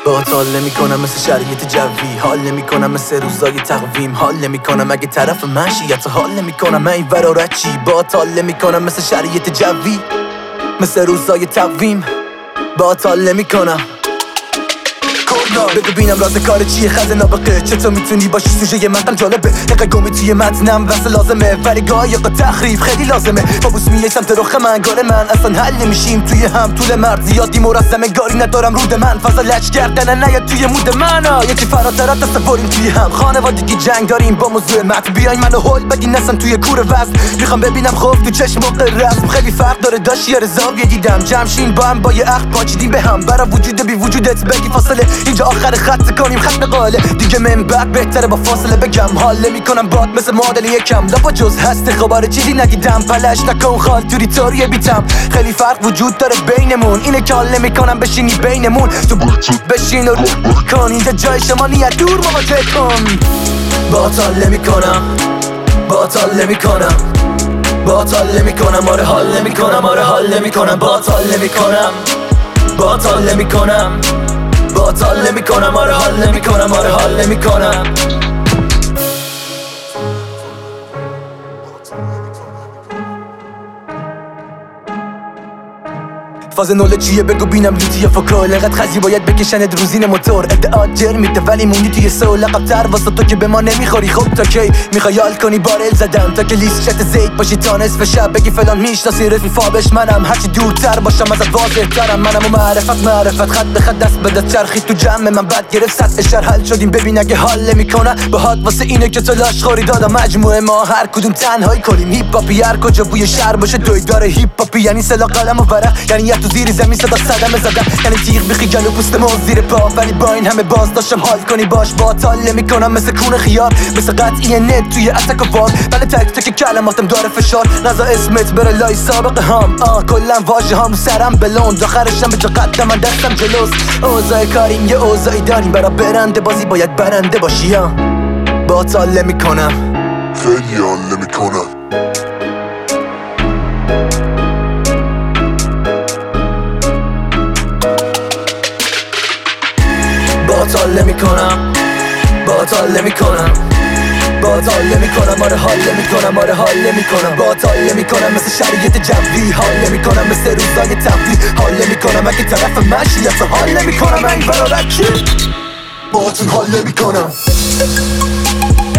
باهات حال نمی‌کنم مثل شرایط جوی، حال نمی‌کنم مثل روزای تقویم، حال نمی‌کنم اگه طرف منشیت، حال نمی‌کنم من این ورا چی. باهات حال نمی‌کنم مثل شرایط جوی، مثل روزای تقویم، باهات حال نمی‌کنم. بگو بینم راز کار چیه، خزه نابقه چطور میتونی باشی سوژه مقام جالبه، دقیقه گمی توی متنم واسه لازمه، ولی گاهی یقا تخریف خیلی لازمه. فابوس میای سمت رخ من، گار من اصلا حل نمیشیم توی هم طول مرد زیادی مرزمه، گاری ندارم رود من فضا لچ کردن نیاد توی مود من. یکی فراتر از تصوریم توی هم خانوادگی جنگ داریم با موضوع متن، بیاین منو هول بدین اصلا توی کوره وزن، میخوام ببینم خوف تو چشم و رسم، خیلی فرق داره داشت یه زاویه دیدم جمشین با هم با یه عقد پاچیدیم به هم، برا وجود بی وجودت بگی فاصله اینجا آخر خط کنیم ختم قاله دیگه، من بعد بهتره با فاصله بگم حال نمی‌کنم باد مثل معادل یکم، لپا جز هست خبر چیزی نگیدم، پلش نکن خال توری توریه بیتم، خیلی فرق وجود داره بینمون، اینه که حال نمی‌کنم بشینی بینمون، تو بشین و رو کن اینجا جای شما نیت دور مواجه کن. باهات حال نمی‌کنم، باهات حال نمی‌کنم، باهات حال نمی‌کنم، آره حال نمی‌کنم، آره حال نمی‌کنم، باهات حال نمی‌کنم، باهات حال نمی‌کنم، باهات حال نمی‌کنم، آره حال نمی‌کنم، آره حال نمی‌کنم. فاز نوله چیه بگو بینم لوتی فکر، لقد خزی باید بکشند روزین موتور، ادعا جر میده ولی موندی توی سو، لقب تر واسه تو که به ما نمیخوری. خب تا کی میخوای حال کنی بارل زدم تا که لیست شت زید باشی تا نصف شب بگی فلان میشناسی رفیقابش منم، هرچی دورتر باشم ازت واضح ترم منم، و معرفت خط به خط دست بده چرخی تو جمع من بعد گرفت سطح شر حل شدیم ببین اگه حال نمیکنه باهات واسه اینه که تو لاش خوری دادم، مجموعه ما هر کدوم تنهایی کنیم هیپ هاپی، هر کجا بوی شهر باشه دوی داره هیپ هاپی، یعنی سلا قلم و ورق، یعنی تو زیر زمین صدا صدمه زدن، یعنی تیغ بخی گلو پوست ما زیر پا، ولی با این همه باز داشتم حال کنی باش. باهات حال نمی‌کنم مثل کون خیار، مثل قطعی نت توی اتک و وار، بله تک تک کلماتم داره فشار، نزا اسمت بره لای سابقه هم، کلا واژه هم سرم بلوند، آخرشم به جا قدم من دستم جلوست، اوضاع کاریم یه اوضاعی داریم برا برنده بازی باید برنده باشی. باهات حال نمی‌کنم، خیلی حال نمی‌کنم. باهات حال نمی‌کنم، باهات حال نمی‌کنم، باهات حال نمی‌کنم، آره حال نمی‌کنم، آره حال نمی‌کنم، باهات حال نمی‌کنم مثل شرایط جوی، حال نمی‌کنم مثل روزای تفریح، حال نمی‌کنم اگه طرف منشیت، حال نمی‌کنم این برا چی. باهاتون حال نمی‌کنم.